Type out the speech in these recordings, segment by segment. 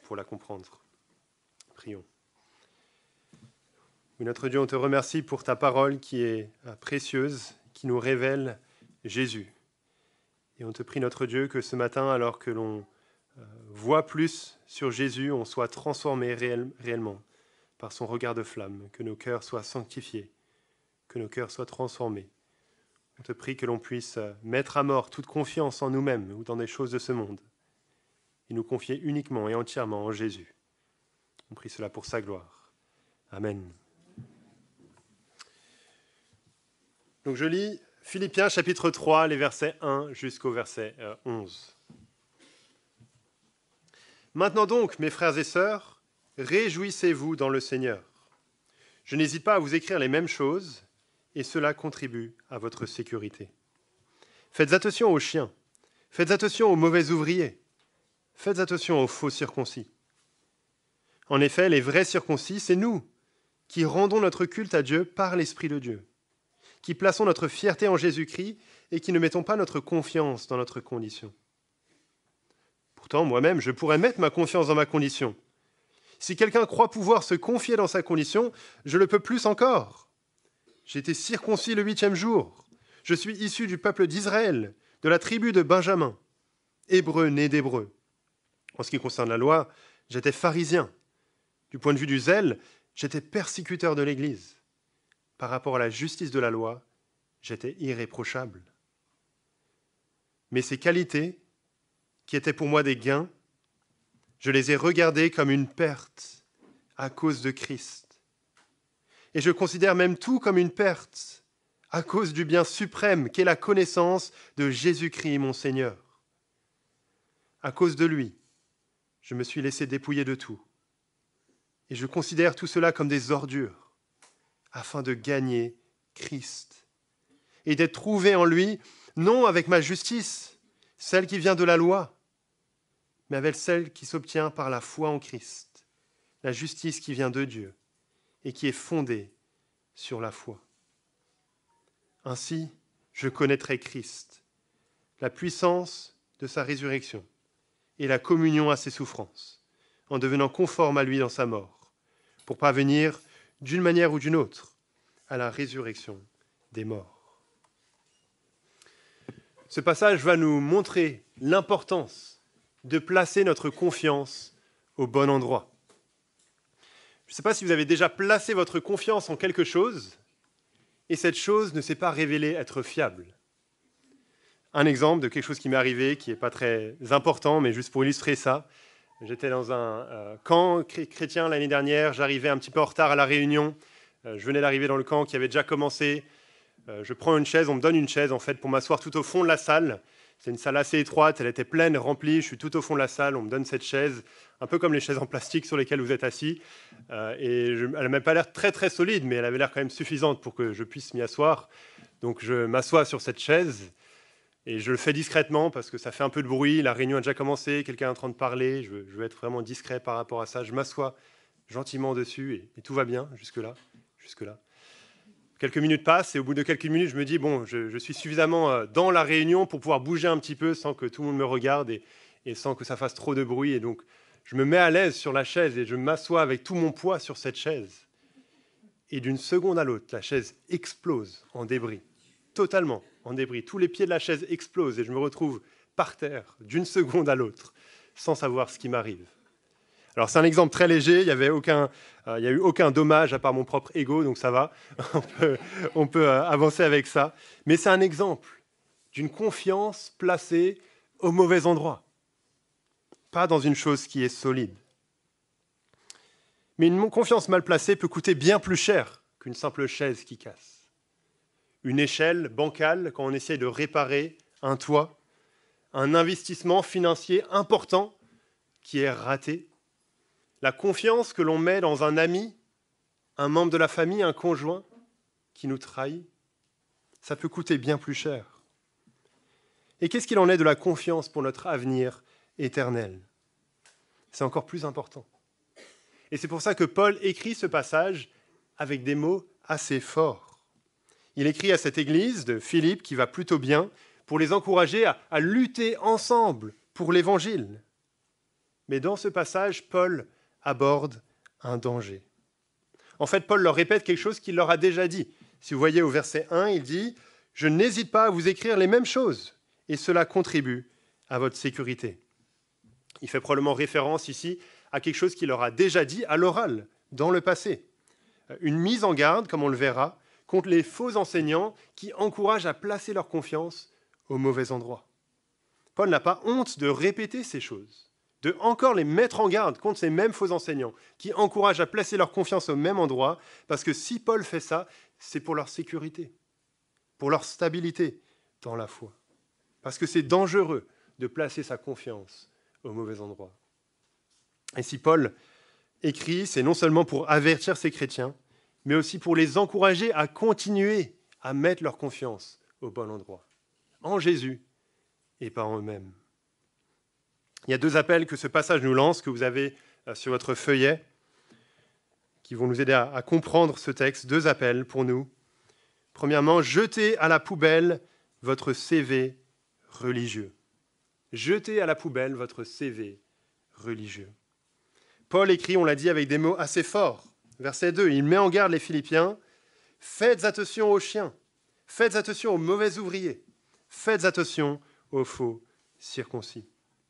pour la comprendre. Prions. Oui, notre Dieu, on te remercie pour ta parole qui est précieuse, qui nous révèle Jésus. Et on te prie, notre Dieu, que ce matin, alors que l'on voit plus sur Jésus, on soit transformé réellement par son regard de flamme, que nos cœurs soient sanctifiés, que nos cœurs soient transformés. On te prie que l'on puisse mettre à mort toute confiance en nous-mêmes ou dans des choses de ce monde et nous confier uniquement et entièrement en Jésus. On prie cela pour sa gloire. Amen. Donc je lis Philippiens chapitre 3, les versets 1 jusqu'au verset 11. Maintenant donc, mes frères et sœurs, réjouissez-vous dans le Seigneur. Je n'hésite pas à vous écrire les mêmes choses, et cela contribue à votre sécurité. Faites attention aux chiens, faites attention aux mauvais ouvriers, faites attention aux faux circoncis. En effet, les vrais circoncis, c'est nous, qui rendons notre culte à Dieu par l'Esprit de Dieu, qui plaçons notre fierté en Jésus-Christ et qui ne mettons pas notre confiance dans notre condition. Pourtant, moi-même, je pourrais mettre ma confiance dans ma condition. Si quelqu'un croit pouvoir se confier dans sa condition, je le peux plus encore. J'ai été circoncis le 8e jour. Je suis issu du peuple d'Israël, de la tribu de Benjamin, hébreu né d'hébreu. En ce qui concerne la loi, j'étais pharisien. Du point de vue du zèle, j'étais persécuteur de l'Église. Par rapport à la justice de la loi, j'étais irréprochable. Mais ces qualités, qui étaient pour moi des gains, je les ai regardées comme une perte à cause de Christ. Et je considère même tout comme une perte à cause du bien suprême qu'est la connaissance de Jésus-Christ, mon Seigneur. À cause de lui, je me suis laissé dépouiller de tout. Et je considère tout cela comme des ordures, afin de gagner Christ. Et d'être trouvé en lui, non avec ma justice, celle qui vient de la loi, mais avec celle qui s'obtient par la foi en Christ, la justice qui vient de Dieu et qui est fondée sur la foi. Ainsi, je connaîtrai Christ, la puissance de sa résurrection et la communion à ses souffrances, en devenant conforme à lui dans sa mort, pour parvenir, d'une manière ou d'une autre, à la résurrection des morts. Ce passage va nous montrer l'importance de placer notre confiance au bon endroit. Je ne sais pas si vous avez déjà placé votre confiance en quelque chose et cette chose ne s'est pas révélée être fiable. Un exemple de quelque chose qui m'est arrivé, qui n'est pas très important, mais juste pour illustrer ça. J'étais dans un camp chrétien l'année dernière, j'arrivais un petit peu en retard à la réunion. Je venais d'arriver dans le camp qui avait déjà commencé. Je prends une chaise, on me donne une chaise en fait pour m'asseoir tout au fond de la salle. C'est une salle assez étroite, elle était pleine, remplie, je suis tout au fond de la salle, on me donne cette chaise, un peu comme les chaises en plastique sur lesquelles vous êtes assis. Elle n'avait pas l'air très très solide, mais elle avait l'air quand même suffisante pour que je puisse m'y asseoir. Donc je m'assois sur cette chaise et je le fais discrètement parce que ça fait un peu de bruit, la réunion a déjà commencé, quelqu'un est en train de parler, je veux être vraiment discret par rapport à ça. Je m'assois gentiment dessus et tout va bien jusque-là. Quelques minutes passent et au bout de quelques minutes, je me dis, bon, je suis suffisamment dans la réunion pour pouvoir bouger un petit peu sans que tout le monde me regarde et sans que ça fasse trop de bruit. Et donc, je me mets à l'aise sur la chaise et je m'assois avec tout mon poids sur cette chaise. Et d'une seconde à l'autre, la chaise explose en débris, totalement en débris. Tous les pieds de la chaise explosent et je me retrouve par terre d'une seconde à l'autre sans savoir ce qui m'arrive. Alors c'est un exemple très léger, il n'y a eu aucun dommage à part mon propre ego, donc ça va, on peut avancer avec ça. Mais c'est un exemple d'une confiance placée au mauvais endroit, pas dans une chose qui est solide. Mais une confiance mal placée peut coûter bien plus cher qu'une simple chaise qui casse. Une échelle bancale quand on essaie de réparer un toit, un investissement financier important qui est raté, la confiance que l'on met dans un ami, un membre de la famille, un conjoint qui nous trahit, ça peut coûter bien plus cher. Et qu'est-ce qu'il en est de la confiance pour notre avenir éternel ? C'est encore plus important. Et c'est pour ça que Paul écrit ce passage avec des mots assez forts. Il écrit à cette église de Philippe qui va plutôt bien pour les encourager à lutter ensemble pour l'évangile. Mais dans ce passage, Paul aborde un danger. En fait, Paul leur répète quelque chose qu'il leur a déjà dit. Si vous voyez au verset 1, il dit « Je n'hésite pas à vous écrire les mêmes choses, et cela contribue à votre sécurité. » Il fait probablement référence ici à quelque chose qu'il leur a déjà dit à l'oral, dans le passé. Une mise en garde, comme on le verra, contre les faux enseignants qui encouragent à placer leur confiance au mauvais endroit. Paul n'a pas honte de répéter ces choses, de encore les mettre en garde contre ces mêmes faux enseignants qui encouragent à placer leur confiance au même endroit, parce que si Paul fait ça, c'est pour leur sécurité, pour leur stabilité dans la foi. Parce que c'est dangereux de placer sa confiance au mauvais endroit. Et si Paul écrit, c'est non seulement pour avertir ces chrétiens, mais aussi pour les encourager à continuer à mettre leur confiance au bon endroit, en Jésus et pas en eux-mêmes. Il y a 2 appels que ce passage nous lance, que vous avez sur votre feuillet, qui vont nous aider à comprendre ce texte. 2 appels pour nous. Premièrement, jetez à la poubelle votre CV religieux. Jetez à la poubelle votre CV religieux. Paul écrit, on l'a dit, avec des mots assez forts. Verset 2, il met en garde les Philippiens. Faites attention aux chiens, faites attention aux mauvais ouvriers, faites attention aux faux circoncis.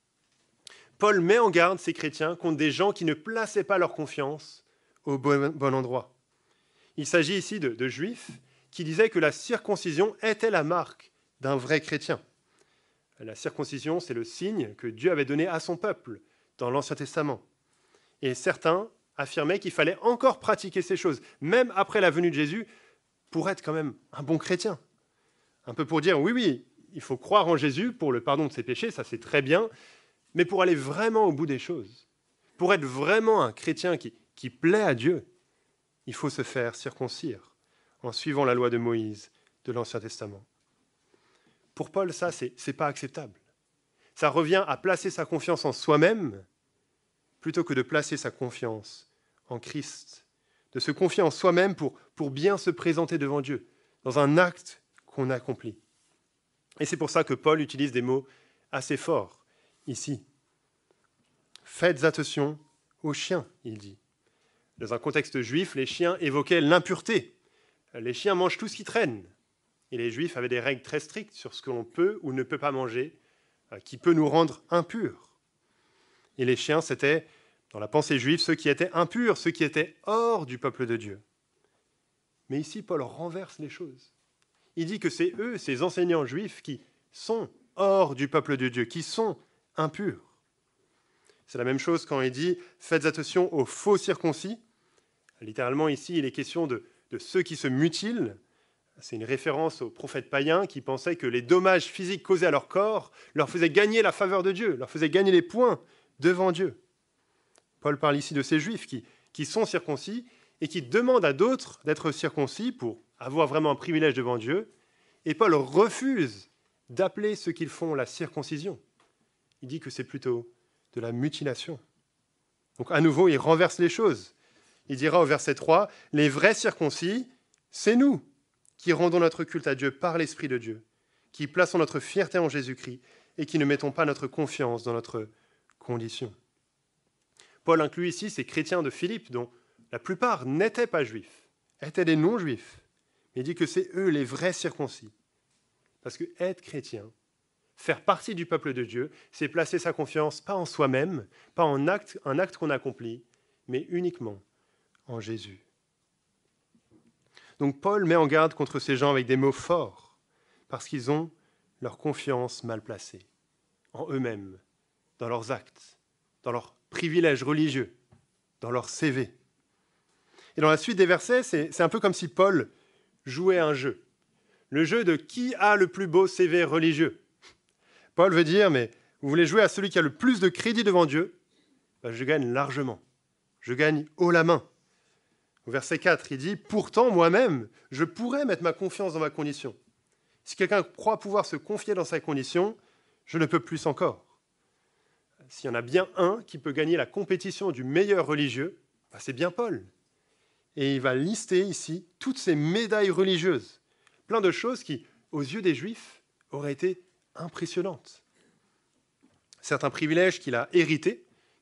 Paul met en garde ces chrétiens contre des gens qui ne plaçaient pas leur confiance au bon endroit. Il s'agit ici de juifs qui disaient que la circoncision était la marque d'un vrai chrétien. La circoncision, c'est le signe que Dieu avait donné à son peuple dans l'Ancien Testament. Et certains affirmaient qu'il fallait encore pratiquer ces choses, même après la venue de Jésus, pour être quand même un bon chrétien. Un peu pour dire, oui, il faut croire en Jésus pour le pardon de ses péchés, ça c'est très bien, mais pour aller vraiment au bout des choses, pour être vraiment un chrétien qui plaît à Dieu, il faut se faire circoncire en suivant la loi de Moïse de l'Ancien Testament. Pour Paul, ça, c'est pas acceptable. Ça revient à placer sa confiance en soi-même plutôt que de placer sa confiance en Christ, de se confier en soi-même pour bien se présenter devant Dieu, dans un acte qu'on accomplit. Et c'est pour ça que Paul utilise des mots assez forts ici. Faites attention aux chiens, il dit. Dans un contexte juif, les chiens évoquaient l'impureté. Les chiens mangent tout ce qui traîne. Et les Juifs avaient des règles très strictes sur ce que l'on peut ou ne peut pas manger, qui peut nous rendre impurs. Et les chiens, c'était, dans la pensée juive, ceux qui étaient impurs, ceux qui étaient hors du peuple de Dieu. Mais ici, Paul renverse les choses. Il dit que c'est eux, ces enseignants juifs, qui sont hors du peuple de Dieu, qui sont impurs. C'est la même chose quand il dit « Faites attention aux faux circoncis ». Littéralement, ici, il est question de ceux qui se mutilent. C'est une référence aux prophètes païens qui pensaient que les dommages physiques causés à leur corps leur faisaient gagner la faveur de Dieu, leur faisaient gagner les points devant Dieu. Paul parle ici de ces juifs qui sont circoncis et qui demandent à d'autres d'être circoncis pour avoir vraiment un privilège devant Dieu. Et Paul refuse d'appeler ce qu'ils font la circoncision. Il dit que c'est plutôt de la mutilation. Donc à nouveau, il renverse les choses. Il dira au verset 3, « Les vrais circoncis, c'est nous qui rendons notre culte à Dieu par l'Esprit de Dieu, qui plaçons notre fierté en Jésus-Christ et qui ne mettons pas notre confiance dans notre condition. » Paul inclut ici ces chrétiens de Philippe dont la plupart n'étaient pas juifs, étaient des non-juifs, mais il dit que c'est eux les vrais circoncis. Parce que être chrétien, faire partie du peuple de Dieu, c'est placer sa confiance pas en soi-même, pas en un acte qu'on accomplit, mais uniquement en Jésus. Donc Paul met en garde contre ces gens avec des mots forts, parce qu'ils ont leur confiance mal placée, en eux-mêmes, dans leurs actes, dans leurs privilèges religieux, dans leur CV. Et dans la suite des versets, c'est un peu comme si Paul jouait un jeu. Le jeu de qui a le plus beau CV religieux. Paul veut dire, mais vous voulez jouer à celui qui a le plus de crédit devant Dieu, ben, je gagne largement, je gagne haut la main. Au verset 4, il dit « Pourtant, moi-même, je pourrais mettre ma confiance dans ma condition. Si quelqu'un croit pouvoir se confier dans sa condition, je ne peux plus encore. » S'il y en a bien un qui peut gagner la compétition du meilleur religieux, ben c'est bien Paul. Et il va lister ici toutes ces médailles religieuses, plein de choses qui, aux yeux des Juifs, auraient été impressionnantes. Certains privilèges qu'il a hérités,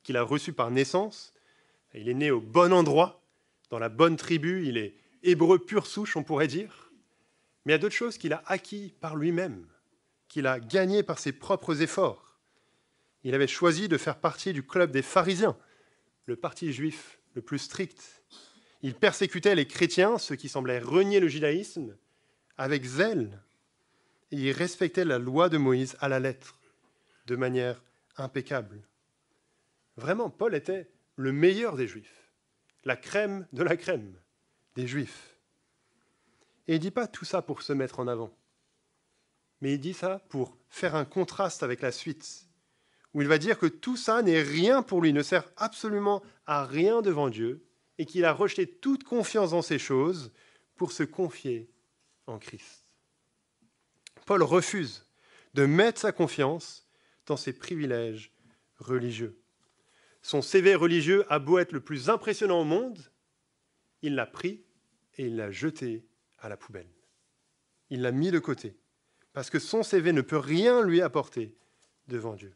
qu'il a reçues par naissance. Il est né au bon endroit, dans la bonne tribu, il est hébreu pure souche, on pourrait dire. Mais il y a d'autres choses qu'il a acquis par lui-même, qu'il a gagné par ses propres efforts. Il avait choisi de faire partie du club des pharisiens, le parti juif le plus strict. Il persécutait les chrétiens, ceux qui semblaient renier le judaïsme, avec zèle. Et il respectait la loi de Moïse à la lettre, de manière impeccable. Vraiment, Paul était le meilleur des Juifs, la crème de la crème des Juifs. Et il ne dit pas tout ça pour se mettre en avant, mais il dit ça pour faire un contraste avec la suite, où il va dire que tout ça n'est rien pour lui, ne sert absolument à rien devant Dieu, et qu'il a rejeté toute confiance dans ces choses pour se confier en Christ. Paul refuse de mettre sa confiance dans ses privilèges religieux. Son CV religieux a beau être le plus impressionnant au monde, il l'a pris et il l'a jeté à la poubelle. Il l'a mis de côté, parce que son CV ne peut rien lui apporter devant Dieu.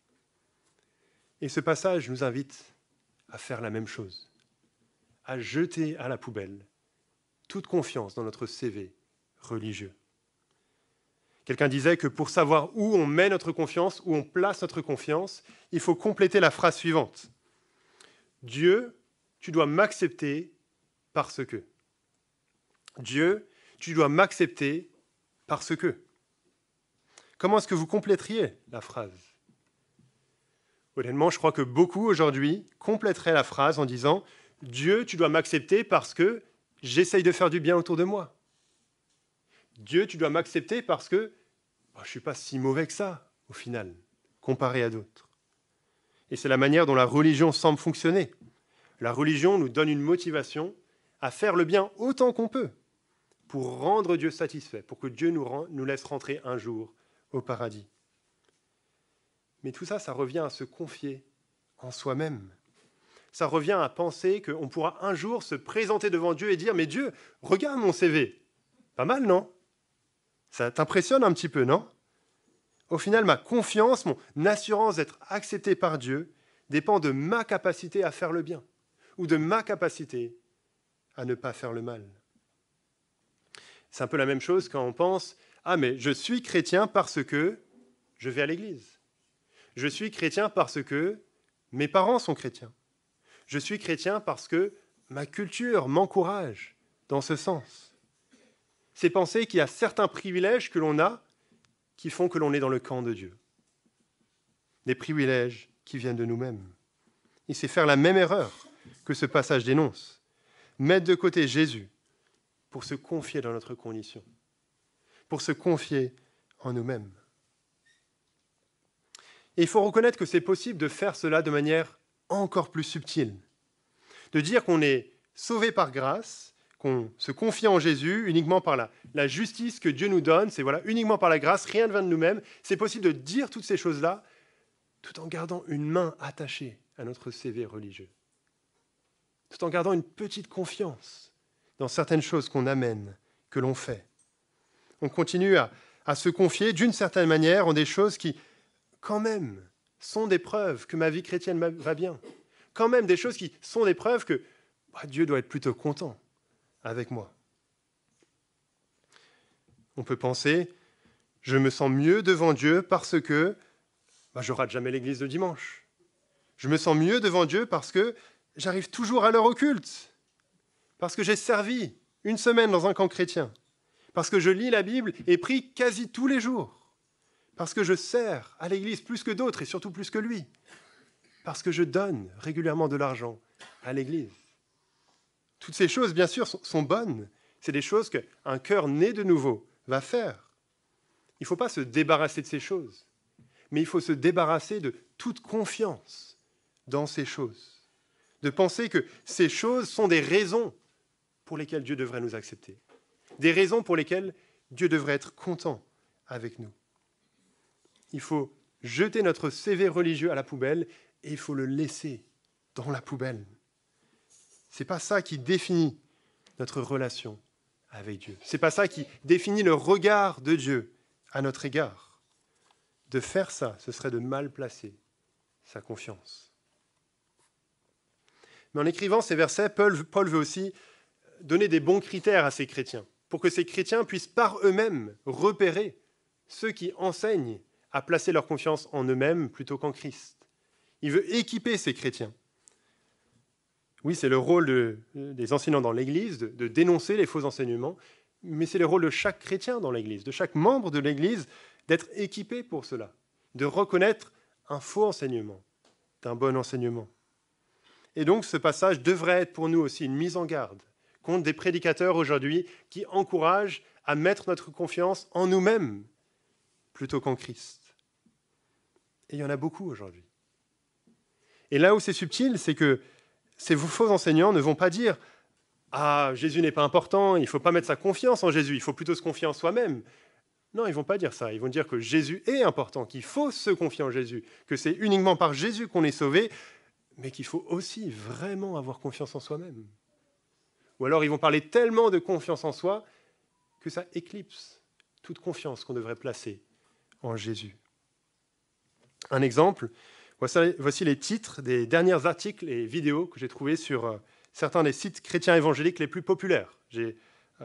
Et ce passage nous invite à faire la même chose, à jeter à la poubelle toute confiance dans notre CV religieux. Quelqu'un disait que pour savoir où on met notre confiance, où on place notre confiance, il faut compléter la phrase suivante. Dieu, tu dois m'accepter parce que. Dieu, tu dois m'accepter parce que. Comment est-ce que vous compléteriez la phrase? Honnêtement, je crois que beaucoup aujourd'hui compléteraient la phrase en disant « Dieu, tu dois m'accepter parce que j'essaye de faire du bien autour de moi. Dieu, tu dois m'accepter parce que je ne suis pas si mauvais que ça, au final, comparé à d'autres. » Et c'est la manière dont la religion semble fonctionner. La religion nous donne une motivation à faire le bien autant qu'on peut pour rendre Dieu satisfait, pour que Dieu nous laisse rentrer un jour au paradis. Mais tout ça, ça revient à se confier en soi-même. Ça revient à penser qu'on pourra un jour se présenter devant Dieu et dire « Mais Dieu, regarde mon CV. Pas mal, non? Ça t'impressionne un petit peu, non ?» Au final, ma confiance, mon assurance d'être accepté par Dieu dépend de ma capacité à faire le bien ou de ma capacité à ne pas faire le mal. C'est un peu la même chose quand on pense « Ah, mais je suis chrétien parce que je vais à l'église. Je suis chrétien parce que mes parents sont chrétiens. Je suis chrétien parce que ma culture m'encourage dans ce sens. » C'est penser qu'il y a certains privilèges que l'on a qui font que l'on est dans le camp de Dieu. Des privilèges qui viennent de nous-mêmes. Et c'est faire la même erreur que ce passage dénonce. Mettre de côté Jésus pour se confier dans notre condition, pour se confier en nous-mêmes. Et il faut reconnaître que c'est possible de faire cela de manière encore plus subtile. De dire qu'on est sauvé par grâce, qu'on se confie en Jésus uniquement par la justice que Dieu nous donne, c'est uniquement par la grâce, rien ne vient de nous-mêmes. C'est possible de dire toutes ces choses-là tout en gardant une main attachée à notre CV religieux, tout en gardant une petite confiance dans certaines choses qu'on amène, que l'on fait. On continue à se confier d'une certaine manière en des choses qui, quand même, sont des preuves que ma vie chrétienne va bien. Quand même des choses qui sont des preuves que Dieu doit être plutôt content avec moi. On peut penser, je me sens mieux devant Dieu parce que je rate jamais l'église le dimanche. Je me sens mieux devant Dieu parce que j'arrive toujours à l'heure au culte, parce que j'ai servi une semaine dans un camp chrétien, parce que je lis la Bible et prie quasi tous les jours, parce que je sers à l'église plus que d'autres et surtout plus que lui, parce que je donne régulièrement de l'argent à l'église. Toutes ces choses, bien sûr, sont bonnes. C'est des choses qu'un cœur né de nouveau va faire. Il ne faut pas se débarrasser de ces choses, mais il faut se débarrasser de toute confiance dans ces choses. De penser que ces choses sont des raisons pour lesquelles Dieu devrait nous accepter. Des raisons pour lesquelles Dieu devrait être content avec nous. Il faut jeter notre CV religieux à la poubelle et il faut le laisser dans la poubelle. Ce n'est pas ça qui définit notre relation avec Dieu. Ce n'est pas ça qui définit le regard de Dieu à notre égard. De faire ça, ce serait de mal placer sa confiance. Mais en écrivant ces versets, Paul veut aussi donner des bons critères à ces chrétiens, pour que ces chrétiens puissent par eux-mêmes repérer ceux qui enseignent à placer leur confiance en eux-mêmes plutôt qu'en Christ. Il veut équiper ces chrétiens. Oui, c'est le rôle des enseignants dans l'Église de dénoncer les faux enseignements, mais c'est le rôle de chaque chrétien dans l'Église, de chaque membre de l'Église, d'être équipé pour cela, de reconnaître un faux enseignement d'un bon enseignement. Et donc, ce passage devrait être pour nous aussi une mise en garde contre des prédicateurs aujourd'hui qui encouragent à mettre notre confiance en nous-mêmes plutôt qu'en Christ. Et il y en a beaucoup aujourd'hui. Et là où c'est subtil, c'est que ces faux enseignants ne vont pas dire « Ah, Jésus n'est pas important, il ne faut pas mettre sa confiance en Jésus, il faut plutôt se confier en soi-même ». Non, ils ne vont pas dire ça. Ils vont dire que Jésus est important, qu'il faut se confier en Jésus, que c'est uniquement par Jésus qu'on est sauvé, mais qu'il faut aussi vraiment avoir confiance en soi-même. Ou alors ils vont parler tellement de confiance en soi que ça éclipse toute confiance qu'on devrait placer en Jésus. Un exemple, voici les titres des derniers articles et vidéos que j'ai trouvés sur certains des sites chrétiens évangéliques les plus populaires. J'ai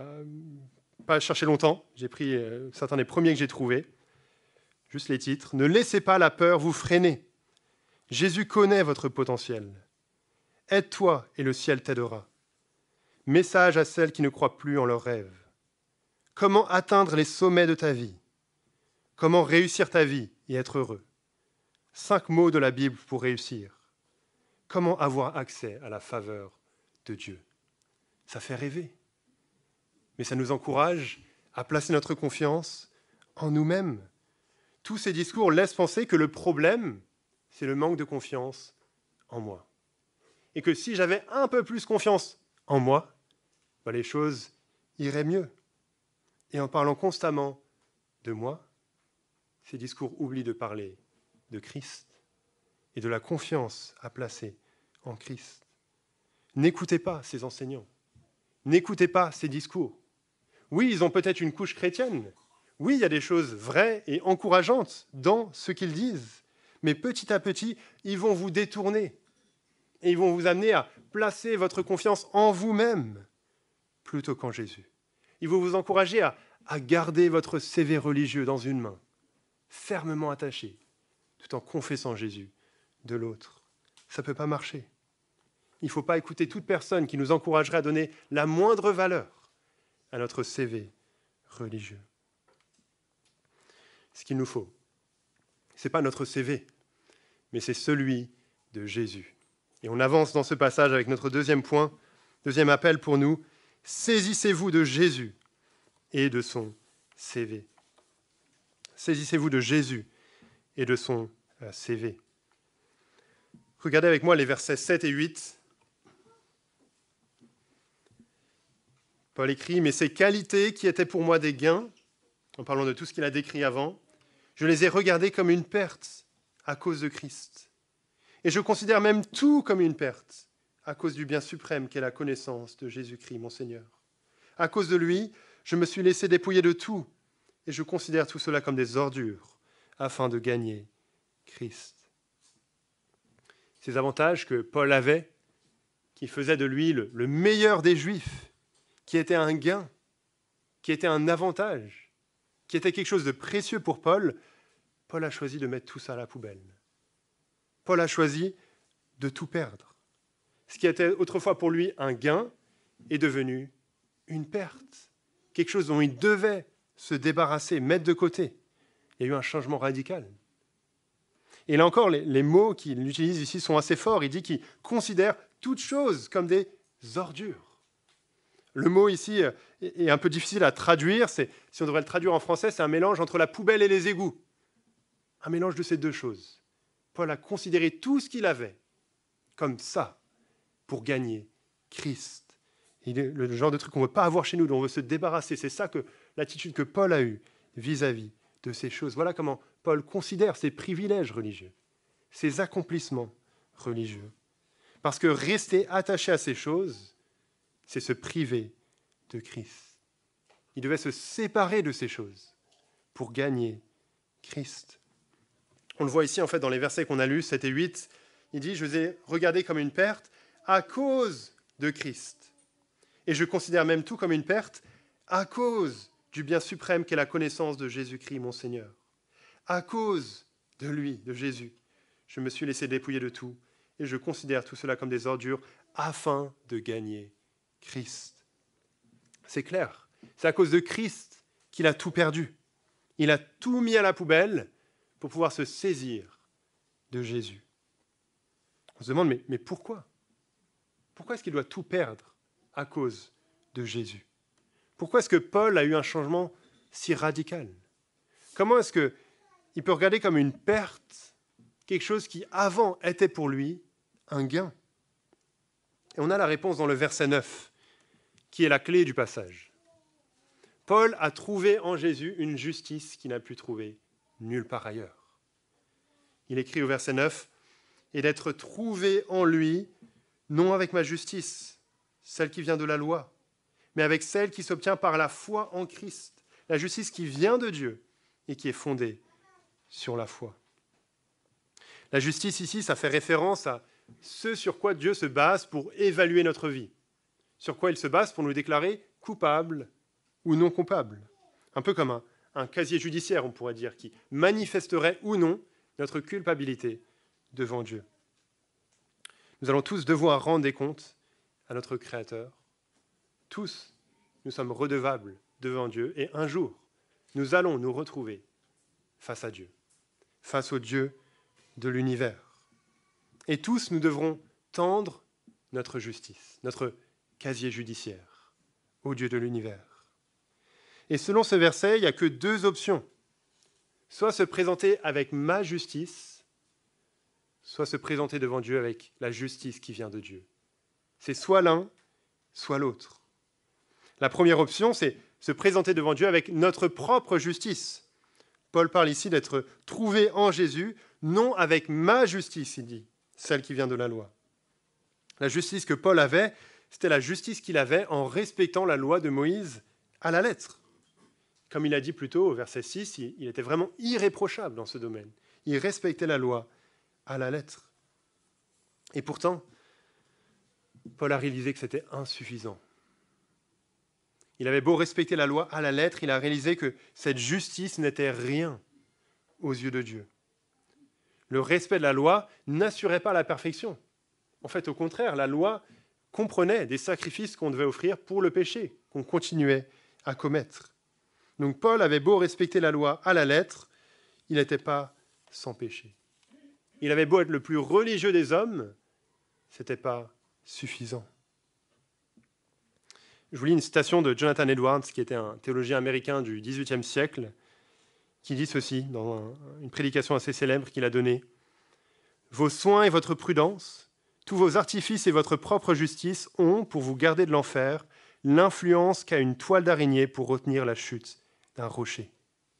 pas cherché longtemps, j'ai pris certains des premiers que j'ai trouvés. Juste les titres. « Ne laissez pas la peur vous freiner. Jésus connaît votre potentiel. Aide-toi et le ciel t'aidera. Message à celles qui ne croient plus en leurs rêves. Comment atteindre les sommets de ta vie? Comment réussir ta vie et être heureux? 5 mots de la Bible pour réussir. Comment avoir accès à la faveur de Dieu? » Ça fait rêver. Mais ça nous encourage à placer notre confiance en nous-mêmes. Tous ces discours laissent penser que le problème, c'est le manque de confiance en moi. Et que si j'avais un peu plus confiance en moi, les choses iraient mieux. Et en parlant constamment de moi, ces discours oublient de parler de Christ et de la confiance à placer en Christ. N'écoutez pas ces enseignants. N'écoutez pas ces discours. Oui, ils ont peut-être une couche chrétienne. Oui, il y a des choses vraies et encourageantes dans ce qu'ils disent. Mais petit à petit, ils vont vous détourner. Et ils vont vous amener à placer votre confiance en vous-même plutôt qu'en Jésus. Ils vont vous encourager à garder votre CV religieux dans une main, fermement attaché, tout en confessant Jésus de l'autre. Ça ne peut pas marcher. Il ne faut pas écouter toute personne qui nous encouragerait à donner la moindre valeur à notre CV religieux. Ce qu'il nous faut, ce n'est pas notre CV, mais c'est celui de Jésus. Et on avance dans ce passage avec notre deuxième point, deuxième appel pour nous. Saisissez-vous de Jésus et de son CV. Saisissez-vous de Jésus et de son CV. Regardez avec moi les versets 7 et 8. Paul écrit « Mais ces qualités qui étaient pour moi des gains, en parlant de tout ce qu'il a décrit avant, je les ai regardées comme une perte à cause de Christ. Et je considère même tout comme une perte à cause du bien suprême qu'est la connaissance de Jésus-Christ, mon Seigneur. À cause de lui, je me suis laissé dépouiller de tout, et je considère tout cela comme des ordures, afin de gagner Christ. » Ces avantages que Paul avait, qui faisaient de lui le meilleur des Juifs, qui était un gain, qui était un avantage, qui était quelque chose de précieux pour Paul, Paul a choisi de mettre tout ça à la poubelle. Paul a choisi de tout perdre. Ce qui était autrefois pour lui un gain est devenu une perte, quelque chose dont il devait se débarrasser, mettre de côté. Il y a eu un changement radical. Et là encore, les mots qu'il utilise ici sont assez forts. Il dit qu'il considère toutes choses comme des ordures. Le mot ici est un peu difficile à traduire. Si on devrait le traduire en français, c'est un mélange entre la poubelle et les égouts. Un mélange de ces deux choses. Paul a considéré tout ce qu'il avait comme ça pour gagner Christ. Il est le genre de truc qu'on ne veut pas avoir chez nous, dont on veut se débarrasser. C'est ça l'attitude que Paul a eue vis-à-vis de ces choses. Voilà comment Paul considère ses privilèges religieux, ses accomplissements religieux. Parce que rester attaché à ces choses, c'est se priver de Christ. Il devait se séparer de ces choses pour gagner Christ. On le voit ici, en fait, dans les versets qu'on a lus, 7 et 8. Il dit « Je vous ai regardé comme une perte à cause de Christ. Et je considère même tout comme une perte à cause du bien suprême qu'est la connaissance de Jésus-Christ, mon Seigneur. À cause de lui, de Jésus, je me suis laissé dépouiller de tout et je considère tout cela comme des ordures afin de gagner Christ. C'est clair, c'est à cause de Christ qu'il a tout perdu. Il a tout mis à la poubelle pour pouvoir se saisir de Jésus. On se demande, mais pourquoi ? Pourquoi est-ce qu'il doit tout perdre à cause de Jésus ? Pourquoi est-ce que Paul a eu un changement si radical ? Comment est-ce qu'il peut regarder comme une perte quelque chose qui avant était pour lui un gain ? Et on a la réponse dans le verset 9, qui est la clé du passage. Paul a trouvé en Jésus une justice qu'il n'a pu trouver nulle part ailleurs. Il écrit au verset 9, « Et d'être trouvé en lui, non avec ma justice, celle qui vient de la loi, mais avec celle qui s'obtient par la foi en Christ, la justice qui vient de Dieu et qui est fondée sur la foi. » La justice ici, ça fait référence à ce sur quoi Dieu se base pour évaluer notre vie, sur quoi il se base pour nous déclarer coupables ou non coupables. Un peu comme un casier judiciaire, on pourrait dire, qui manifesterait ou non notre culpabilité devant Dieu. Nous allons tous devoir rendre des comptes à notre Créateur. Tous, nous sommes redevables devant Dieu et un jour, nous allons nous retrouver face à Dieu, face au Dieu de l'univers. Et tous, nous devrons tendre notre justice, notre casier judiciaire au Dieu de l'univers. Et selon ce verset, il n'y a que deux options. Soit se présenter avec ma justice, soit se présenter devant Dieu avec la justice qui vient de Dieu. C'est soit l'un, soit l'autre. La première option, c'est se présenter devant Dieu avec notre propre justice. Paul parle ici d'être trouvé en Jésus, non avec ma justice, il dit, celle qui vient de la loi. La justice que Paul avait, c'était la justice qu'il avait en respectant la loi de Moïse à la lettre. Comme il a dit plus tôt au verset 6, il était vraiment irréprochable dans ce domaine. Il respectait la loi à la lettre. Et pourtant, Paul a réalisé que c'était insuffisant. Il avait beau respecter la loi à la lettre, il a réalisé que cette justice n'était rien aux yeux de Dieu. Le respect de la loi n'assurait pas la perfection. En fait, au contraire, la loi comprenait des sacrifices qu'on devait offrir pour le péché, qu'on continuait à commettre. Donc Paul avait beau respecter la loi à la lettre, il n'était pas sans péché. Il avait beau être le plus religieux des hommes, ce n'était pas suffisant. Je vous lis une citation de Jonathan Edwards, qui était un théologien américain du XVIIIe siècle, qui dit ceci dans une prédication assez célèbre qu'il a donnée. « Vos soins et votre prudence, tous vos artifices et votre propre justice ont, pour vous garder de l'enfer, l'influence qu'a une toile d'araignée pour retenir la chute d'un rocher. »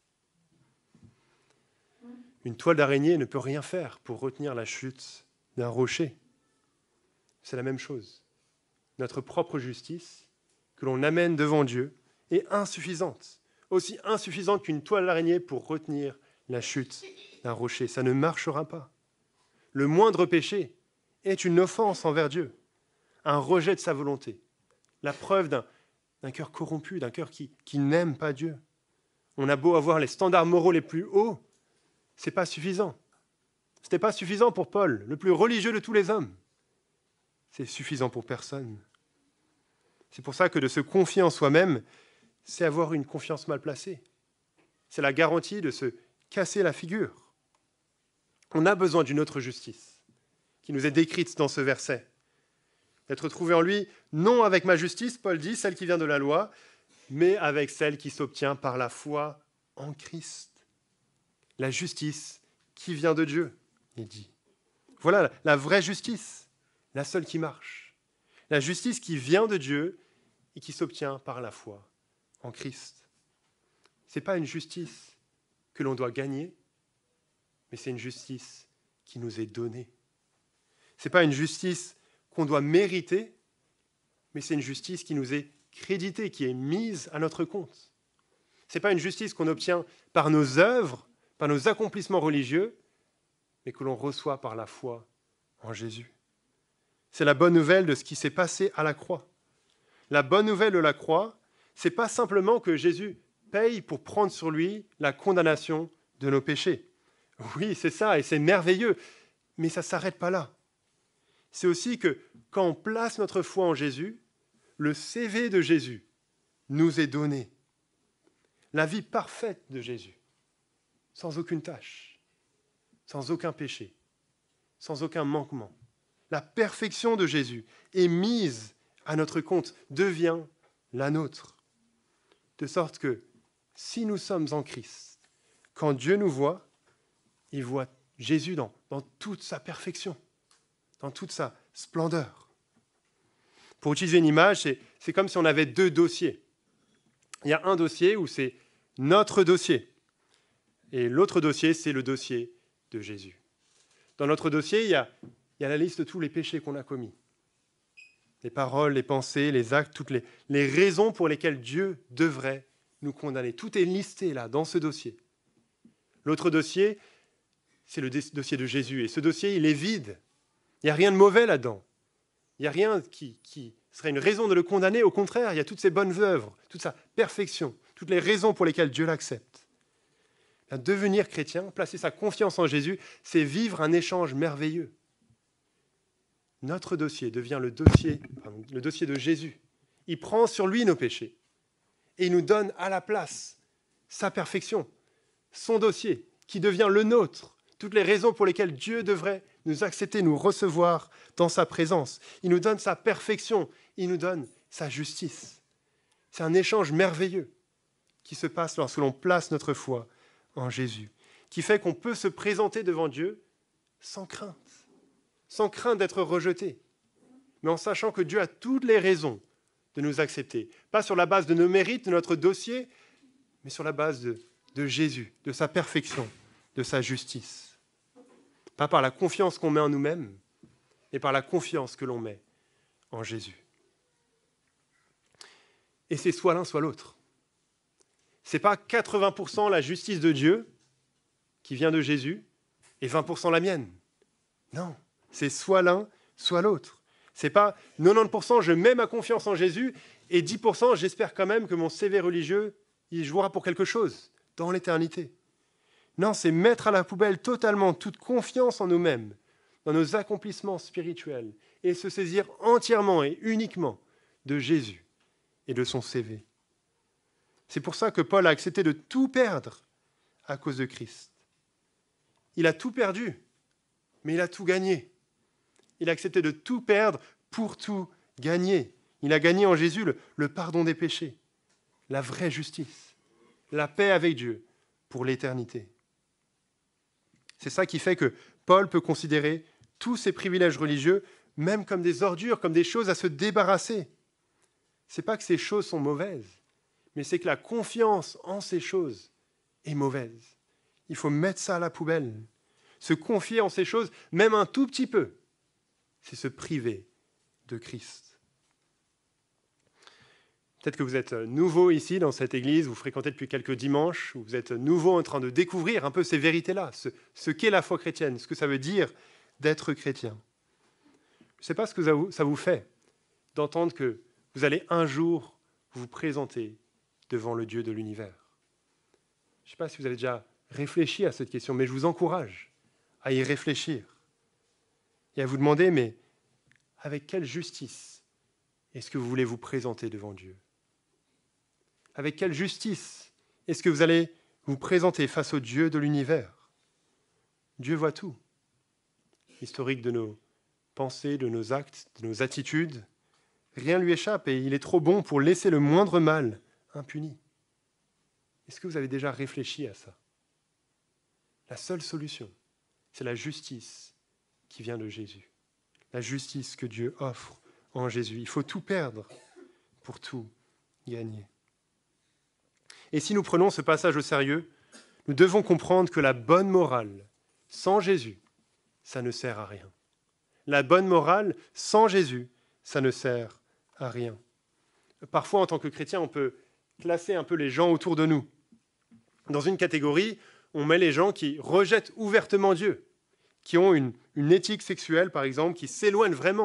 Une toile d'araignée ne peut rien faire pour retenir la chute d'un rocher. C'est la même chose. Notre propre justice, que l'on amène devant Dieu, est insuffisante. Aussi insuffisante qu'une toile d'araignée pour retenir la chute d'un rocher. Ça ne marchera pas. Le moindre péché est une offense envers Dieu, un rejet de sa volonté, la preuve d'un cœur corrompu, d'un cœur qui n'aime pas Dieu. On a beau avoir les standards moraux les plus hauts, ce n'est pas suffisant. Ce n'était pas suffisant pour Paul, le plus religieux de tous les hommes. C'est suffisant pour personne. C'est pour ça que de se confier en soi-même, c'est avoir une confiance mal placée. C'est la garantie de se casser la figure. On a besoin d'une autre justice, qui nous est décrite dans ce verset. D'être trouvé en lui, non avec ma justice, Paul dit, celle qui vient de la loi, mais avec celle qui s'obtient par la foi en Christ. La justice qui vient de Dieu, il dit. Voilà la vraie justice, la seule qui marche. La justice qui vient de Dieu et qui s'obtient par la foi en Christ. Ce n'est pas une justice que l'on doit gagner, mais c'est une justice qui nous est donnée. Ce n'est pas une justice qu'on doit mériter, mais c'est une justice qui nous est créditée, qui est mise à notre compte. Ce n'est pas une justice qu'on obtient par nos œuvres, par nos accomplissements religieux, mais que l'on reçoit par la foi en Jésus. C'est la bonne nouvelle de ce qui s'est passé à la croix. La bonne nouvelle de la croix, c'est pas simplement que Jésus paye pour prendre sur lui la condamnation de nos péchés. Oui, c'est ça, et c'est merveilleux, mais ça ne s'arrête pas là. C'est aussi que quand on place notre foi en Jésus, le CV de Jésus nous est donné. La vie parfaite de Jésus, sans aucune tâche, sans aucun péché, sans aucun manquement. La perfection de Jésus est mise à notre compte, devient la nôtre. De sorte que si nous sommes en Christ, quand Dieu nous voit, il voit Jésus dans toute sa perfection, dans toute sa splendeur. Pour utiliser une image, c'est comme si on avait deux dossiers. Il y a un dossier où c'est notre dossier, et l'autre dossier, c'est le dossier de Jésus. Dans notre dossier, il y a la liste de tous les péchés qu'on a commis. Les paroles, les pensées, les actes, toutes les raisons pour lesquelles Dieu devrait nous condamner. Tout est listé là, dans ce dossier. L'autre dossier, c'est le dossier de Jésus. Et ce dossier, il est vide. Il n'y a rien de mauvais là-dedans. Il n'y a rien qui serait une raison de le condamner. Au contraire, il y a toutes ses bonnes œuvres, toute sa perfection, toutes les raisons pour lesquelles Dieu l'accepte. Devenir chrétien, placer sa confiance en Jésus, c'est vivre un échange merveilleux. Notre dossier devient le dossier de Jésus. Il prend sur lui nos péchés et il nous donne à la place sa perfection, son dossier qui devient le nôtre, toutes les raisons pour lesquelles Dieu devrait nous accepter, nous recevoir dans sa présence. Il nous donne sa perfection, il nous donne sa justice. C'est un échange merveilleux qui se passe lorsque l'on place notre foi en Jésus, qui fait qu'on peut se présenter devant Dieu sans crainte d'être rejeté, mais en sachant que Dieu a toutes les raisons de nous accepter, pas sur la base de nos mérites, de notre dossier, mais sur la base de Jésus, de sa perfection, de sa justice. Pas par la confiance qu'on met en nous-mêmes, mais par la confiance que l'on met en Jésus. Et c'est soit l'un, soit l'autre. Ce n'est pas 80% la justice de Dieu qui vient de Jésus et 20% la mienne. Non, c'est soit l'un, soit l'autre. Ce n'est pas 90% je mets ma confiance en Jésus et 10% j'espère quand même que mon CV religieux il jouera pour quelque chose dans l'éternité. Non, c'est mettre à la poubelle totalement toute confiance en nous-mêmes, dans nos accomplissements spirituels et se saisir entièrement et uniquement de Jésus et de son CV. C'est pour ça que Paul a accepté de tout perdre à cause de Christ. Il a tout perdu, mais il a tout gagné. Il a accepté de tout perdre pour tout gagner. Il a gagné en Jésus le pardon des péchés, la vraie justice, la paix avec Dieu pour l'éternité. C'est ça qui fait que Paul peut considérer tous ses privilèges religieux même comme des ordures, comme des choses à se débarrasser. Ce n'est pas que ces choses sont mauvaises, mais c'est que la confiance en ces choses est mauvaise. Il faut mettre ça à la poubelle. Se confier en ces choses, même un tout petit peu, c'est se priver de Christ. Peut-être que vous êtes nouveau ici dans cette église, vous fréquentez depuis quelques dimanches, vous êtes nouveau en train de découvrir un peu ces vérités-là, ce qu'est la foi chrétienne, ce que ça veut dire d'être chrétien. Je ne sais pas ce que ça vous fait d'entendre que vous allez un jour vous présenter devant le Dieu de l'univers. Je ne sais pas si vous avez déjà réfléchi à cette question, mais je vous encourage à y réfléchir et à vous demander, mais avec quelle justice est-ce que vous voulez vous présenter devant Dieu ? Avec quelle justice est-ce que vous allez vous présenter face au Dieu de l'univers ? Dieu voit tout. L'historique de nos pensées, de nos actes, de nos attitudes, rien ne lui échappe et il est trop bon pour laisser le moindre mal impuni. Est-ce que vous avez déjà réfléchi à ça ? La seule solution, c'est la justice qui vient de Jésus. La justice que Dieu offre en Jésus. Il faut tout perdre pour tout gagner. Et si nous prenons ce passage au sérieux, nous devons comprendre que la bonne morale, sans Jésus, ça ne sert à rien. La bonne morale, sans Jésus, ça ne sert à rien. Parfois, en tant que chrétien, on peut classer un peu les gens autour de nous. Dans une catégorie, on met les gens qui rejettent ouvertement Dieu, qui ont une éthique sexuelle, par exemple, qui s'éloignent vraiment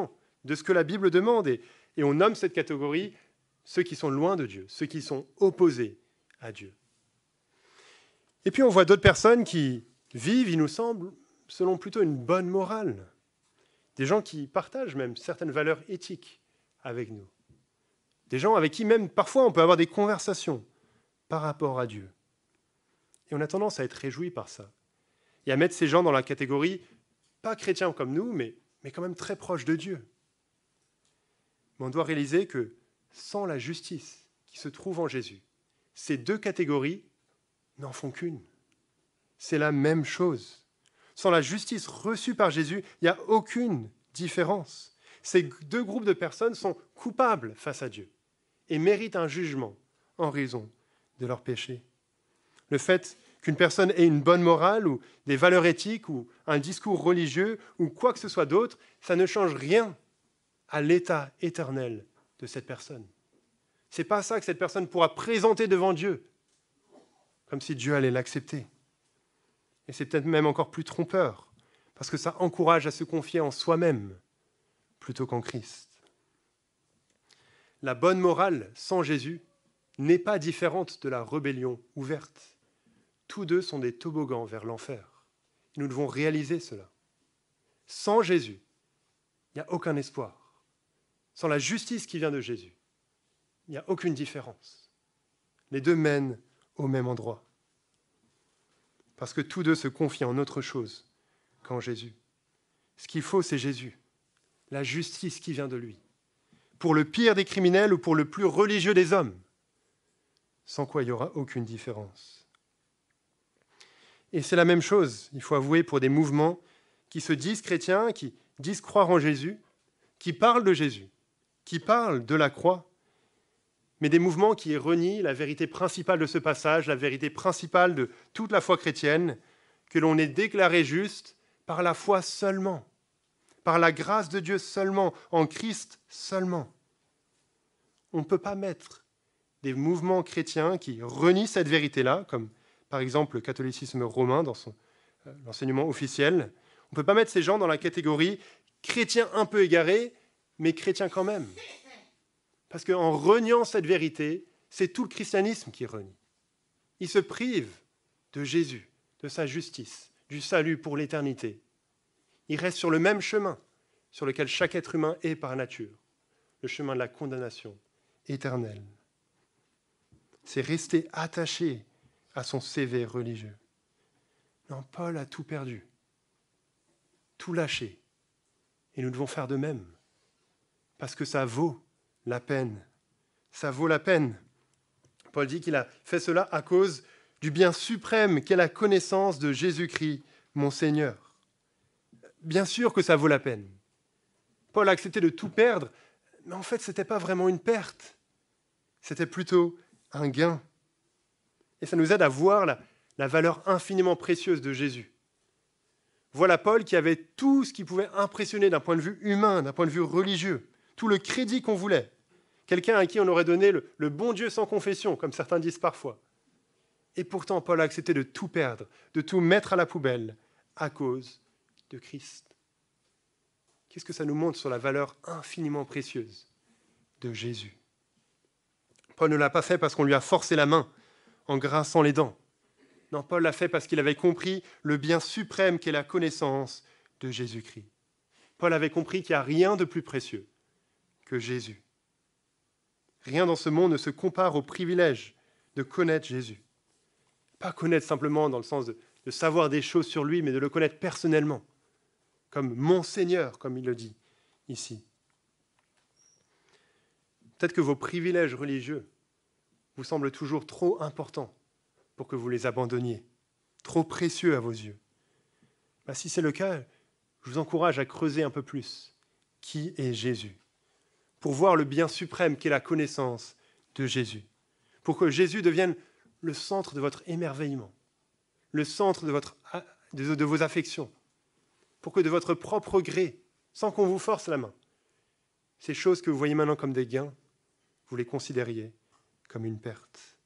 de ce que la Bible demande. Et on nomme cette catégorie ceux qui sont loin de Dieu, ceux qui sont opposés à Dieu. Et puis on voit d'autres personnes qui vivent, il nous semble, selon plutôt une bonne morale. Des gens qui partagent même certaines valeurs éthiques avec nous. Des gens avec qui même parfois on peut avoir des conversations par rapport à Dieu. Et on a tendance à être réjoui par ça. Et à mettre ces gens dans la catégorie, pas chrétiens comme nous, mais quand même très proches de Dieu. Mais on doit réaliser que sans la justice qui se trouve en Jésus, ces deux catégories n'en font qu'une. C'est la même chose. Sans la justice reçue par Jésus, il n'y a aucune différence. Ces deux groupes de personnes sont coupables face à Dieu et méritent un jugement en raison de leurs péchés. Le fait qu'une personne ait une bonne morale ou des valeurs éthiques ou un discours religieux ou quoi que ce soit d'autre, ça ne change rien à l'état éternel de cette personne. Ce n'est pas ça que cette personne pourra présenter devant Dieu, comme si Dieu allait l'accepter. Et c'est peut-être même encore plus trompeur, parce que ça encourage à se confier en soi-même plutôt qu'en Christ. La bonne morale sans Jésus n'est pas différente de la rébellion ouverte. Tous deux sont des toboggans vers l'enfer. Et nous devons réaliser cela. Sans Jésus, il n'y a aucun espoir. Sans la justice qui vient de Jésus, il n'y a aucune différence. Les deux mènent au même endroit. Parce que tous deux se confient en autre chose qu'en Jésus. Ce qu'il faut, c'est Jésus, la justice qui vient de lui, pour le pire des criminels ou pour le plus religieux des hommes, sans quoi il n'y aura aucune différence. Et c'est la même chose, il faut avouer, pour des mouvements qui se disent chrétiens, qui disent croire en Jésus, qui parlent de Jésus, qui parlent de la croix, mais des mouvements qui renient la vérité principale de ce passage, la vérité principale de toute la foi chrétienne, que l'on est déclaré juste par la foi seulement, par la grâce de Dieu seulement, en Christ seulement. On ne peut pas mettre des mouvements chrétiens qui renient cette vérité-là, comme par exemple le catholicisme romain dans son l'enseignement officiel. On ne peut pas mettre ces gens dans la catégorie chrétiens un peu égarés, mais chrétiens quand même. Parce qu'en reniant cette vérité, c'est tout le christianisme qui renie. Il se prive de Jésus, de sa justice, du salut pour l'éternité. Il reste sur le même chemin sur lequel chaque être humain est par nature, le chemin de la condamnation éternelle. C'est rester attaché à son CV religieux. Non, Paul a tout perdu, tout lâché. Et nous devons faire de même, parce que ça vaut la peine. Ça vaut la peine. Paul dit qu'il a fait cela à cause du bien suprême qu'est la connaissance de Jésus-Christ, mon Seigneur. Bien sûr que ça vaut la peine. Paul a accepté de tout perdre, mais en fait, ce n'était pas vraiment une perte. C'était plutôt un gain. Et ça nous aide à voir la valeur infiniment précieuse de Jésus. Voilà Paul qui avait tout ce qui pouvait impressionner d'un point de vue humain, d'un point de vue religieux, tout le crédit qu'on voulait. Quelqu'un à qui on aurait donné le bon Dieu sans confession, comme certains disent parfois. Et pourtant, Paul a accepté de tout perdre, de tout mettre à la poubelle à cause de Christ. Qu'est-ce que ça nous montre sur la valeur infiniment précieuse de Jésus? Paul ne l'a pas fait parce qu'on lui a forcé la main en grinçant les dents. Non, Paul l'a fait parce qu'il avait compris le bien suprême qu'est la connaissance de Jésus-Christ. Paul avait compris qu'il n'y a rien de plus précieux que Jésus. Rien dans ce monde ne se compare au privilège de connaître Jésus. Pas connaître simplement dans le sens de savoir des choses sur lui, mais de le connaître personnellement, comme mon Seigneur, comme il le dit ici. Peut-être que vos privilèges religieux vous semblent toujours trop importants pour que vous les abandonniez, trop précieux à vos yeux. Si c'est le cas, je vous encourage à creuser un peu plus. Qui est Jésus? Pour voir le bien suprême qu'est la connaissance de Jésus. Pour que Jésus devienne le centre de votre émerveillement, le centre de vos affections. Pour que de votre propre gré, sans qu'on vous force la main, ces choses que vous voyez maintenant comme des gains, vous les considériez comme une perte.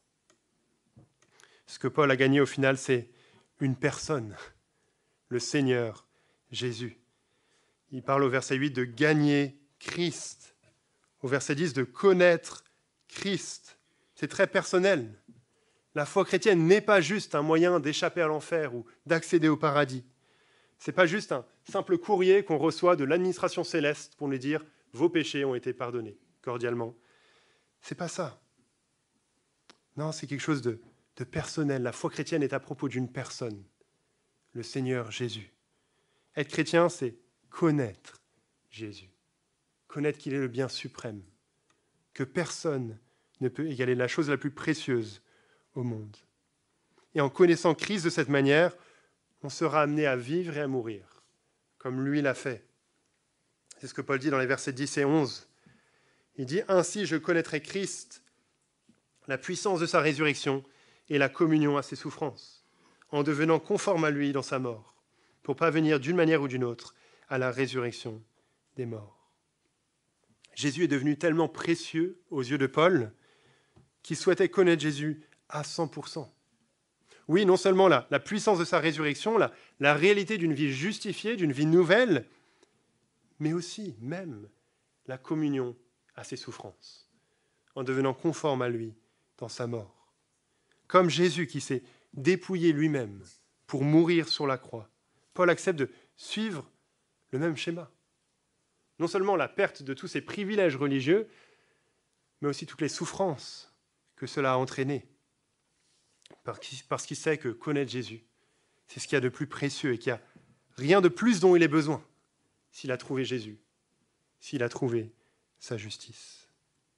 Ce que Paul a gagné au final, c'est une personne, le Seigneur Jésus. Il parle au verset 8 de gagner Christ. Au verset 10 de connaître Christ. C'est très personnel. La foi chrétienne n'est pas juste un moyen d'échapper à l'enfer ou d'accéder au paradis. Ce n'est pas juste un simple courrier qu'on reçoit de l'administration céleste pour nous dire « vos péchés ont été pardonnés » cordialement. Ce n'est pas ça. Non, c'est quelque chose de personnel. La foi chrétienne est à propos d'une personne, le Seigneur Jésus. Être chrétien, c'est connaître Jésus. Connaître qu'il est le bien suprême, que personne ne peut égaler, la chose la plus précieuse au monde. Et en connaissant Christ de cette manière, on sera amené à vivre et à mourir, comme lui l'a fait. C'est ce que Paul dit dans les versets 10 et 11. Il dit « Ainsi je connaîtrai Christ, la puissance de sa résurrection et la communion à ses souffrances, en devenant conforme à lui dans sa mort, pour parvenir d'une manière ou d'une autre à la résurrection des morts. » Jésus est devenu tellement précieux aux yeux de Paul qu'il souhaitait connaître Jésus à 100%. Oui, non seulement la puissance de sa résurrection, la réalité d'une vie justifiée, d'une vie nouvelle, mais aussi, même, la communion à ses souffrances, en devenant conforme à lui dans sa mort. Comme Jésus qui s'est dépouillé lui-même pour mourir sur la croix, Paul accepte de suivre le même schéma. Non seulement la perte de tous ses privilèges religieux, mais aussi toutes les souffrances que cela a entraînées. Parce qu'il sait que connaître Jésus, c'est ce qu'il y a de plus précieux et qu'il n'y a rien de plus dont il ait besoin s'il a trouvé Jésus, s'il a trouvé sa justice.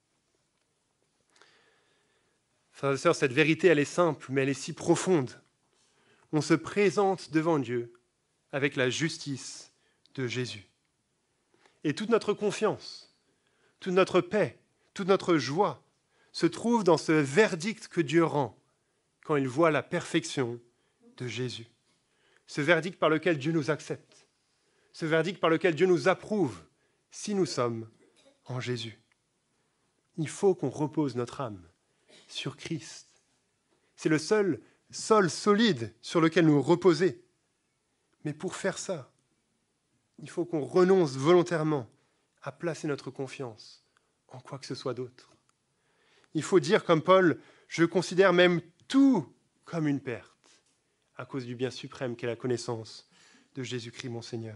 Frères et sœurs, cette vérité, elle est simple, mais elle est si profonde. On se présente devant Dieu avec la justice de Jésus. Et toute notre confiance, toute notre paix, toute notre joie se trouve dans ce verdict que Dieu rend quand il voit la perfection de Jésus. Ce verdict par lequel Dieu nous accepte. Ce verdict par lequel Dieu nous approuve si nous sommes en Jésus. Il faut qu'on repose notre âme sur Christ. C'est le seul sol solide sur lequel nous reposer. Mais pour faire ça, il faut qu'on renonce volontairement à placer notre confiance en quoi que ce soit d'autre. Il faut dire comme Paul, je considère même tout comme une perte à cause du bien suprême qu'est la connaissance de Jésus-Christ mon Seigneur.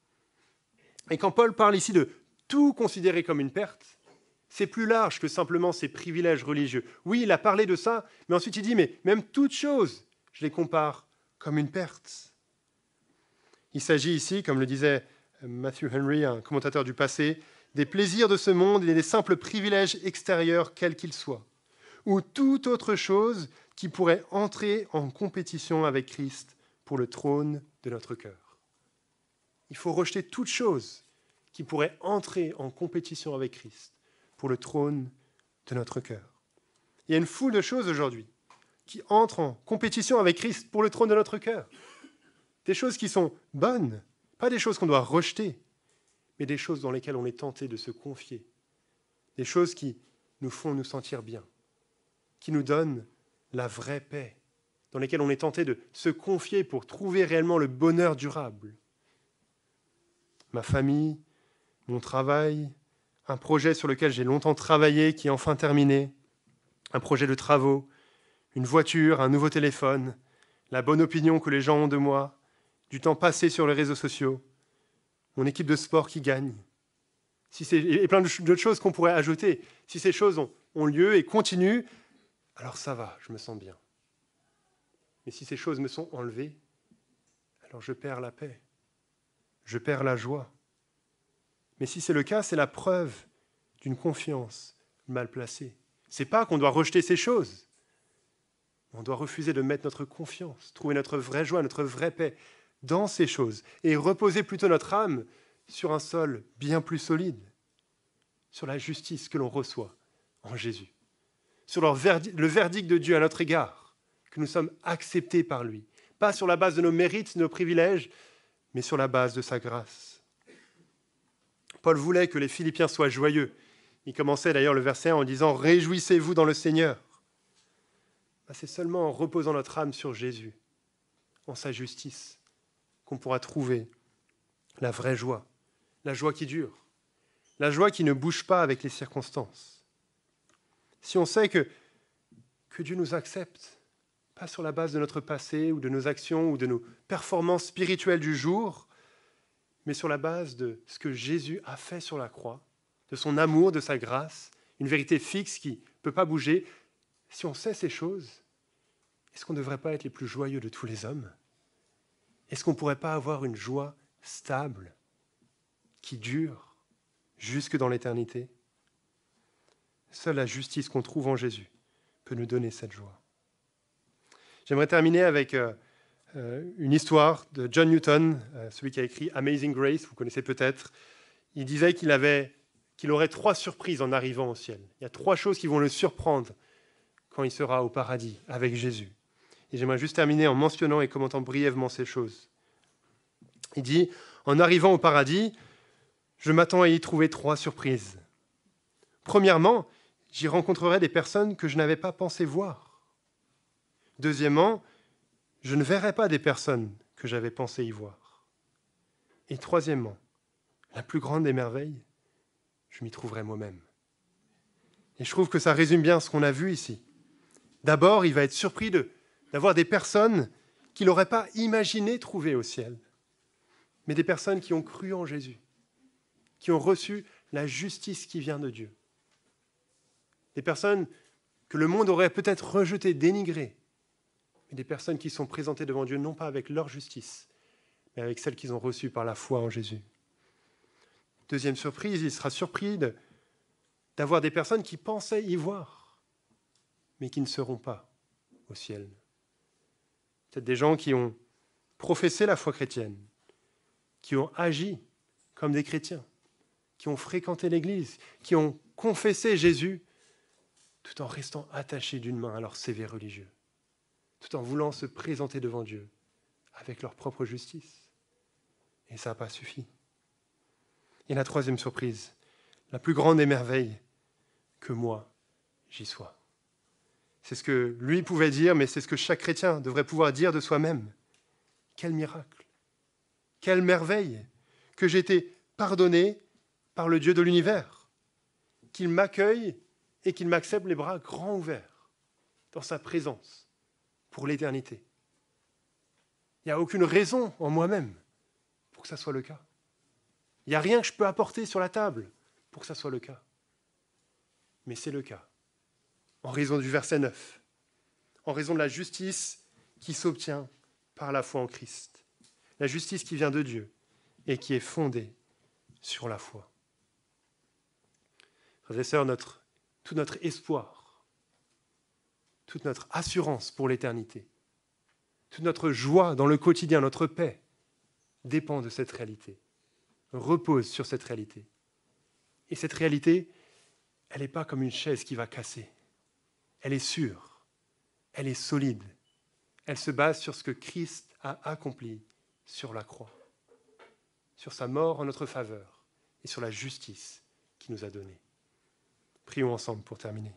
Et quand Paul parle ici de tout considérer comme une perte, c'est plus large que simplement ses privilèges religieux. Oui, il a parlé de ça, mais ensuite il dit, mais même toutes choses, je les compare comme une perte. Il s'agit ici, comme le disait Matthew Henry, un commentateur du passé, des plaisirs de ce monde et des simples privilèges extérieurs, quels qu'ils soient, ou toute autre chose qui pourrait entrer en compétition avec Christ pour le trône de notre cœur. Il faut rejeter toute chose qui pourrait entrer en compétition avec Christ pour le trône de notre cœur. Il y a une foule de choses aujourd'hui qui entrent en compétition avec Christ pour le trône de notre cœur. Des choses qui sont bonnes, pas des choses qu'on doit rejeter, mais des choses dans lesquelles on est tenté de se confier. Des choses qui nous font nous sentir bien, qui nous donnent la vraie paix, dans lesquelles on est tenté de se confier pour trouver réellement le bonheur durable. Ma famille, mon travail, un projet sur lequel j'ai longtemps travaillé qui est enfin terminé, un projet de travaux, une voiture, un nouveau téléphone, la bonne opinion que les gens ont de moi, du temps passé sur les réseaux sociaux, mon équipe de sport qui gagne, et plein d'autres choses qu'on pourrait ajouter. Si ces choses ont lieu et continuent, alors ça va, je me sens bien. Mais si ces choses me sont enlevées, alors je perds la paix, je perds la joie. Mais si c'est le cas, c'est la preuve d'une confiance mal placée. Ce n'est pas qu'on doit rejeter ces choses. On doit refuser de mettre notre confiance, trouver notre vraie joie, notre vraie paix dans ces choses et reposer plutôt notre âme sur un sol bien plus solide, sur la justice que l'on reçoit en Jésus, sur le verdict de Dieu à notre égard, que nous sommes acceptés par lui, pas sur la base de nos mérites, de nos privilèges, mais sur la base de sa grâce. Paul voulait que les Philippiens soient joyeux. Il commençait d'ailleurs le verset 1 en disant « Réjouissez-vous dans le Seigneur ». C'est seulement en reposant notre âme sur Jésus, en sa justice, qu'on pourra trouver la vraie joie, la joie qui dure, la joie qui ne bouge pas avec les circonstances. Si on sait que Dieu nous accepte, pas sur la base de notre passé ou de nos actions ou de nos performances spirituelles du jour, mais sur la base de ce que Jésus a fait sur la croix, de son amour, de sa grâce, une vérité fixe qui ne peut pas bouger. Si on sait ces choses, est-ce qu'on ne devrait pas être les plus joyeux de tous les hommes? Est-ce qu'on ne pourrait pas avoir une joie stable, qui dure jusque dans l'éternité? Seule la justice qu'on trouve en Jésus peut nous donner cette joie. J'aimerais terminer avec une histoire de John Newton, celui qui a écrit Amazing Grace, vous connaissez peut-être. Il disait qu'il aurait 3 surprises en arrivant au ciel. Il y a 3 choses qui vont le surprendre quand il sera au paradis avec Jésus. Et j'aimerais juste terminer en mentionnant et commentant brièvement ces choses. Il dit, en arrivant au paradis, je m'attends à y trouver 3 surprises. Premièrement, j'y rencontrerai des personnes que je n'avais pas pensé voir. Deuxièmement, je ne verrai pas des personnes que j'avais pensé y voir. Et troisièmement, la plus grande des merveilles, je m'y trouverai moi-même. Et je trouve que ça résume bien ce qu'on a vu ici. D'abord, il va être surpris d'avoir des personnes qu'il n'aurait pas imaginé trouver au ciel, mais des personnes qui ont cru en Jésus, qui ont reçu la justice qui vient de Dieu. Des personnes que le monde aurait peut-être rejetées, dénigrées, mais des personnes qui sont présentées devant Dieu non pas avec leur justice, mais avec celle qu'ils ont reçue par la foi en Jésus. Deuxième surprise, il sera surpris d'avoir des personnes qui pensaient y voir, mais qui ne seront pas au ciel. Peut-être des gens qui ont professé la foi chrétienne, qui ont agi comme des chrétiens, qui ont fréquenté l'Église, qui ont confessé Jésus, tout en restant attachés d'une main à leur CV religieux, tout en voulant se présenter devant Dieu avec leur propre justice. Et ça n'a pas suffi. Et la troisième surprise, la plus grande des merveilles, que moi, j'y sois. C'est ce que lui pouvait dire, mais c'est ce que chaque chrétien devrait pouvoir dire de soi-même. Quel miracle, quelle merveille que j'ai été pardonné par le Dieu de l'univers, qu'il m'accueille et qu'il m'accepte les bras grands ouverts dans sa présence pour l'éternité. Il n'y a aucune raison en moi-même pour que ça soit le cas. Il n'y a rien que je peux apporter sur la table pour que ça soit le cas. Mais c'est le cas, en raison du verset 9, en raison de la justice qui s'obtient par la foi en Christ, la justice qui vient de Dieu et qui est fondée sur la foi. Frères et sœurs, tout notre espoir, toute notre assurance pour l'éternité, toute notre joie dans le quotidien, notre paix, dépend de cette réalité, repose sur cette réalité. Et cette réalité, elle n'est pas comme une chaise qui va casser. Elle est sûre, elle est solide. Elle se base sur ce que Christ a accompli sur la croix, sur sa mort en notre faveur et sur la justice qu'il nous a donnée. Prions ensemble pour terminer.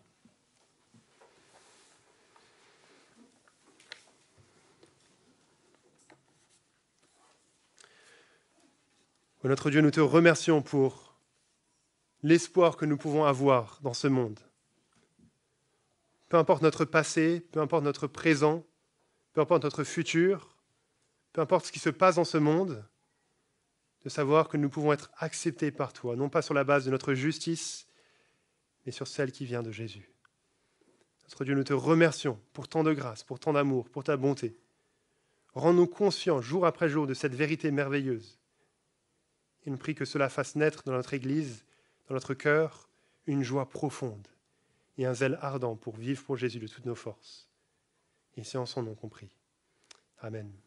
Oh, notre Dieu, nous te remercions pour l'espoir que nous pouvons avoir dans ce monde. Peu importe notre passé, peu importe notre présent, peu importe notre futur, peu importe ce qui se passe dans ce monde, de savoir que nous pouvons être acceptés par toi, non pas sur la base de notre justice, mais sur celle qui vient de Jésus. Notre Dieu, nous te remercions pour tant de grâce, pour tant d'amour, pour ta bonté. Rends-nous conscients jour après jour de cette vérité merveilleuse. Et nous prie que cela fasse naître dans notre Église, dans notre cœur, une joie profonde et un zèle ardent pour vivre pour Jésus de toutes nos forces. Et c'est en son nom qu'on prie. Amen.